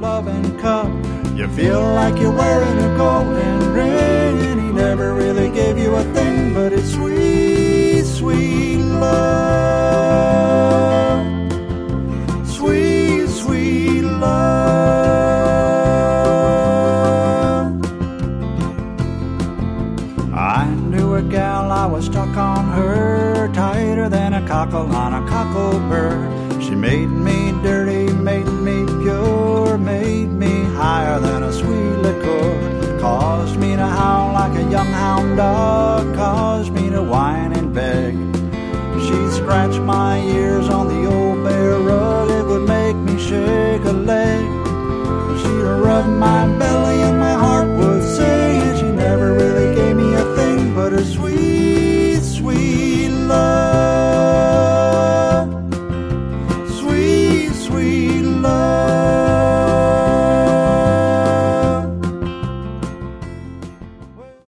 loving cup. You feel like you're wearing a golden ring, and he never really gave you a thing, but it's sweet, sweet love. Sweet, sweet love. I knew a gal, I was stuck on her, tighter than a cockle on a cockle bird. She made me dirty, made me pure, made me higher than a sweet liquor. Caused me to howl like a young hound dog, caused me to whine and beg. She'd scratch my ears